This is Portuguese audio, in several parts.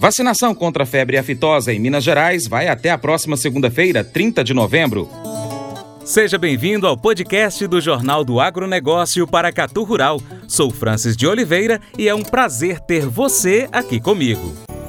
Vacinação contra a febre aftosa em Minas Gerais vai até a próxima segunda-feira, 30 de novembro. Seja bem-vindo ao podcast do Jornal do Agronegócio Paracatu Rural. Sou Francis de Oliveira e é um prazer ter você aqui comigo.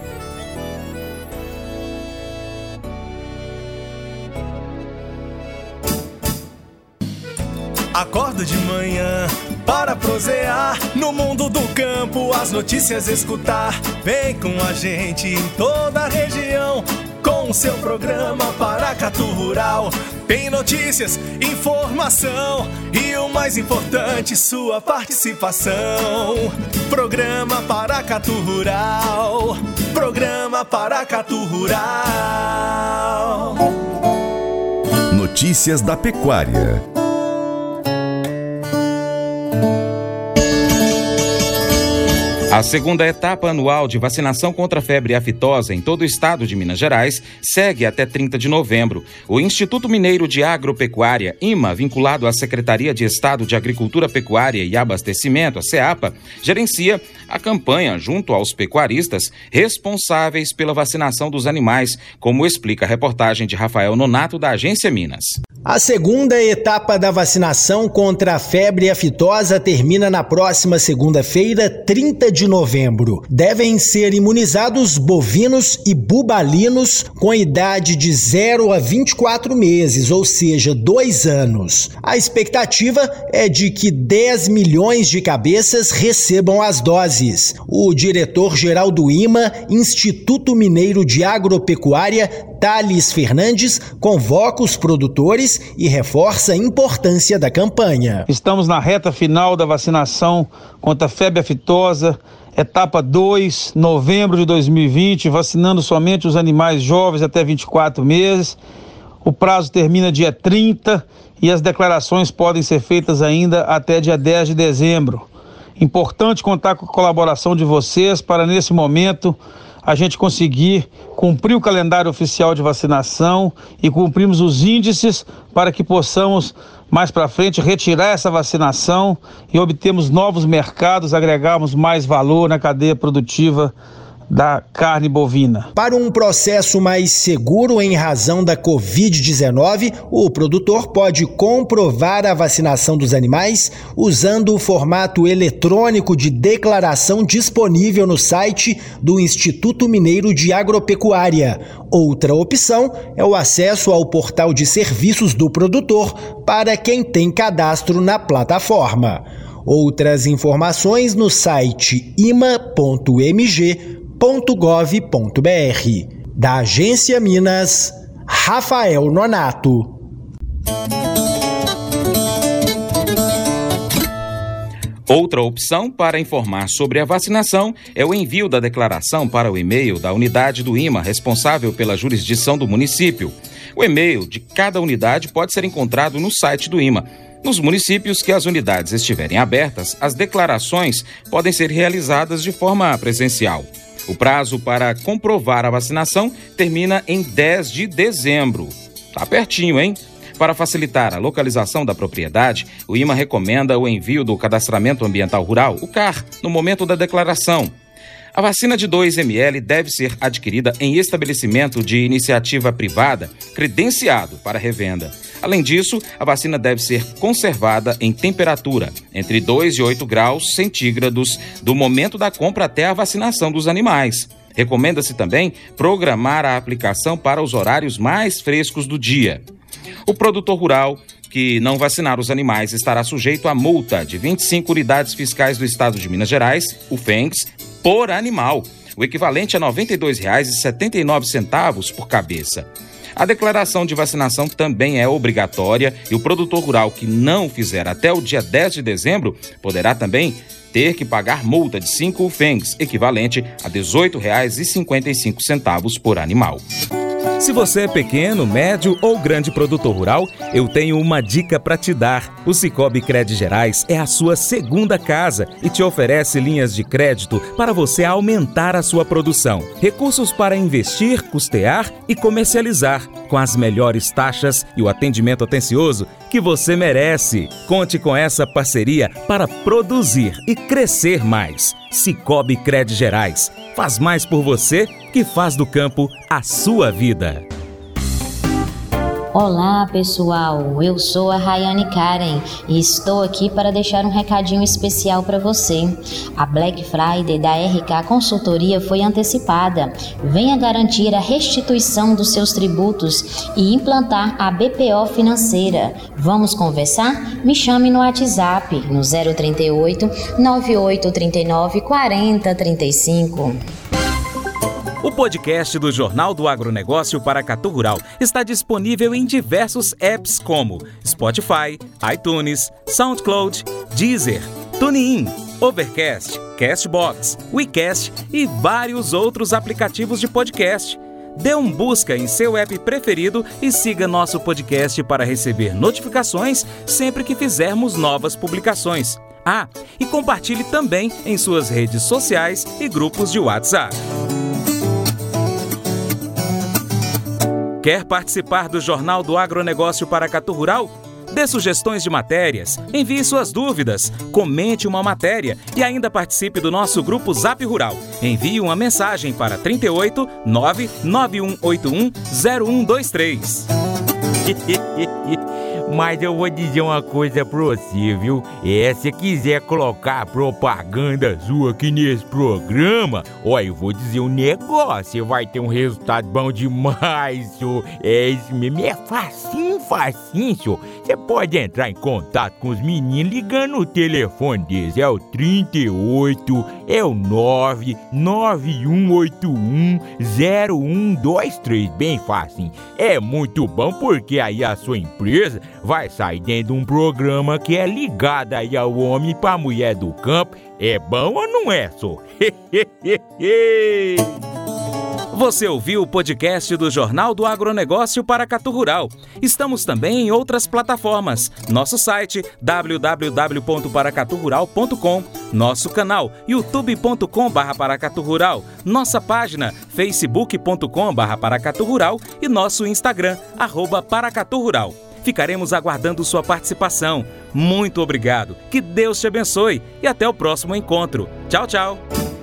Acordo de manhã para prosear no mundo do campo, as notícias escutar. Vem com a gente em toda a região com o seu programa Paracatu Rural. Tem notícias, informação e o mais importante, sua participação. Programa Paracatu Rural. Programa Paracatu Rural. Notícias da pecuária. A segunda etapa anual de vacinação contra a febre aftosa em todo o estado de Minas Gerais segue até 30 de novembro. O Instituto Mineiro de Agropecuária, IMA, vinculado à Secretaria de Estado de Agricultura, Pecuária e Abastecimento, a SEAPA, gerencia a campanha junto aos pecuaristas responsáveis pela vacinação dos animais, como explica a reportagem de Rafael Nonato, da Agência Minas. A segunda etapa da vacinação contra a febre aftosa termina na próxima segunda-feira, 30 de novembro. Devem ser imunizados bovinos e bubalinos com idade de 0 a 24 meses, ou seja, 2 anos. A expectativa é de que 10 milhões de cabeças recebam as doses. O diretor-geral do IMA, Instituto Mineiro de Agropecuária, Thales Fernandes, convoca os produtores e reforça a importância da campanha. Estamos na reta final da vacinação contra a febre aftosa, etapa 2, novembro de 2020, vacinando somente os animais jovens até 24 meses. O prazo termina dia 30 e as declarações podem ser feitas ainda até dia 10 de dezembro. Importante contar com a colaboração de vocês para, nesse momento, a gente conseguir cumprir o calendário oficial de vacinação e cumprirmos os índices para que possamos, mais para frente, retirar essa vacinação e obtermos novos mercados, agregarmos mais valor na cadeia produtiva da carne bovina. Para um processo mais seguro em razão da Covid-19, o produtor pode comprovar a vacinação dos animais usando o formato eletrônico de declaração disponível no site do Instituto Mineiro de Agropecuária. Outra opção é o acesso ao portal de serviços do produtor para quem tem cadastro na plataforma. Outras informações no site ima.mg.gov.br. Da Agência Minas, Rafael Nonato. Outra opção para informar sobre a vacinação é o envio da declaração para o e-mail da unidade do IMA responsável pela jurisdição do município. O e-mail de cada unidade pode ser encontrado no site do IMA. Nos municípios que as unidades estiverem abertas, as declarações podem ser realizadas de forma presencial. O prazo para comprovar a vacinação termina em 10 de dezembro. Tá pertinho, hein? Para facilitar a localização da propriedade, o IMA recomenda o envio do Cadastramento Ambiental Rural, o CAR, no momento da declaração. A vacina de 2 ml deve ser adquirida em estabelecimento de iniciativa privada credenciado para revenda. Além disso, a vacina deve ser conservada em temperatura entre 2 e 8 graus centígrados do momento da compra até a vacinação dos animais. Recomenda-se também programar a aplicação para os horários mais frescos do dia. O produtor rural que não vacinar os animais estará sujeito a multa de 25 unidades fiscais do estado de Minas Gerais, o FENGS, por animal, o equivalente a R$ 92,79 por cabeça. A declaração de vacinação também é obrigatória e o produtor rural que não fizer até o dia 10 de dezembro poderá também ter que pagar multa de 5 FENGS, equivalente a R$ 18,55 por animal. Se você é pequeno, médio ou grande produtor rural, eu tenho uma dica para te dar. O Sicoob Cred Gerais é a sua segunda casa e te oferece linhas de crédito para você aumentar a sua produção. Recursos para investir, custear e comercializar. com as melhores taxas e o atendimento atencioso que você merece. Conte com essa parceria para produzir e crescer mais. Cicobi Credigerais. Faz mais por você que faz do campo a sua vida. Olá pessoal, eu sou a Rayane Karen e estou aqui para deixar um recadinho especial para você. A Black Friday da RK Consultoria foi antecipada. Venha garantir a restituição dos seus tributos e implantar a BPO financeira. Vamos conversar? Me chame no WhatsApp no 038 9839 4035. O podcast do Jornal do Agronegócio Paracatu Rural está disponível em diversos apps como Spotify, iTunes, SoundCloud, Deezer, TuneIn, Overcast, Castbox, WeCast e vários outros aplicativos de podcast. Dê um busca em seu app preferido e siga nosso podcast para receber notificações sempre que fizermos novas publicações. Ah, e compartilhe também em suas redes sociais e grupos de WhatsApp. Quer participar do Jornal do Agronegócio Paracatu Rural? Dê sugestões de matérias, envie suas dúvidas, comente uma matéria e ainda participe do nosso grupo Zap Rural. Envie uma mensagem para 38 99181 0123. Mas eu vou dizer uma coisa pra você, viu? Se quiser colocar propaganda sua aqui nesse programa, eu vou dizer um negócio, você vai ter um resultado bom demais, senhor. Isso mesmo, é facinho, senhor. Você pode entrar em contato com os meninos ligando o telefone deles, é o 38, é o 99181 0123, bem facinho. É muito bom porque aí a sua empresa vai sair dentro de um programa que é ligado aí ao homem pra mulher do campo. É bom ou não é, só? Você ouviu o podcast do Jornal do Agronegócio Paracatu Rural. Estamos também em outras plataformas. Nosso site www.paracaturural.com, nosso canal youtube.com/paracaturural, nossa página facebook.com/paracaturural e nosso Instagram @paracaturural. Ficaremos aguardando sua participação. Muito obrigado, que Deus te abençoe e até o próximo encontro. Tchau, tchau.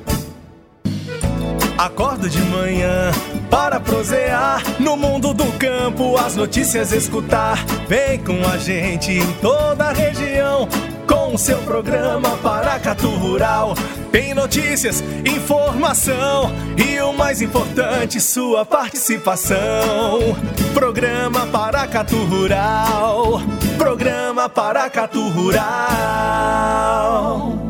Acordo de manhã para prosear no mundo do campo, as notícias escutar. Vem com a gente em toda a região com o seu programa Paracatu Rural. Tem notícias, informação e o mais importante, sua participação. Programa Paracatu Rural. Programa Paracatu Rural.